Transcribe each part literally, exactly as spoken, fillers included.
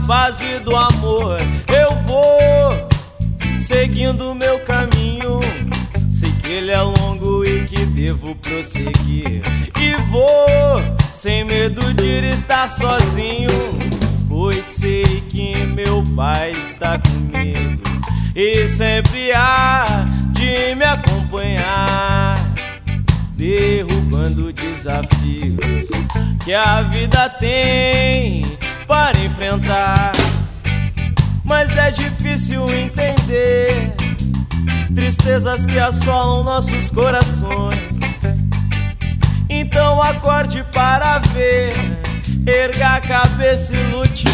base do amor. Eu vou seguindo o meu caminho, sei que ele é longo e que devo prosseguir. E vou sem medo de estar sozinho, pois sei que meu Pai está comigo e sempre há de me acompanhar, derrubando desafios que a vida tem para enfrentar. Mas é difícil entender tristezas que assolam nossos corações. Então acorde para ver, erga a cabeça e lute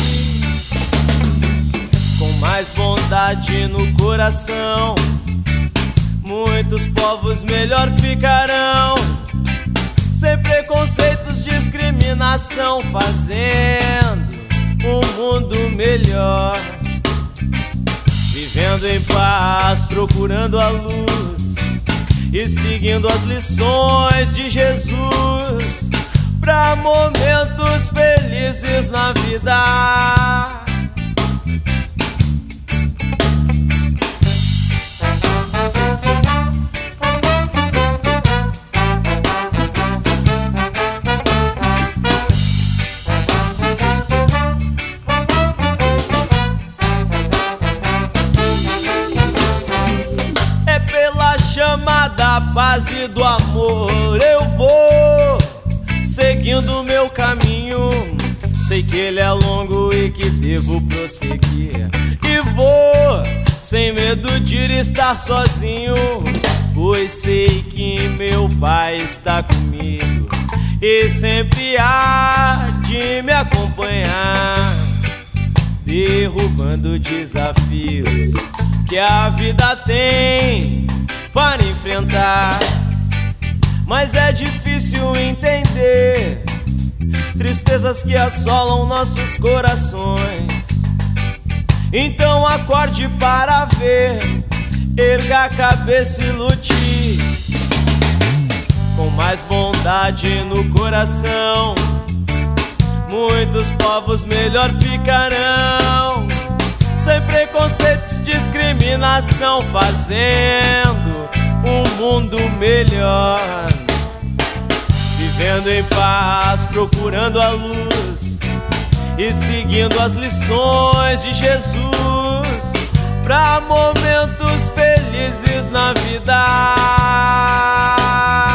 com mais bondade no coração. Muitos povos melhor ficarão, sem preconceitos, discriminação, fazendo um mundo melhor, vivendo em paz, procurando a luz e seguindo as lições de Jesus, para momentos felizes na vida. Da base do amor eu vou seguindo o meu caminho, sei que ele é longo e que devo prosseguir. E vou sem medo de estar sozinho, pois sei que meu Pai está comigo e sempre há de me acompanhar, derrubando desafios que a vida tem para enfrentar. Mas é difícil entender tristezas que assolam nossos corações. Então acorde para ver, erga a cabeça e lute com mais bondade no coração. Muitos povos melhor ficarão, sem preconceitos, discriminação, fazendo um mundo melhor, vivendo em paz, procurando a luz e seguindo as lições de Jesus, para momentos felizes na vida.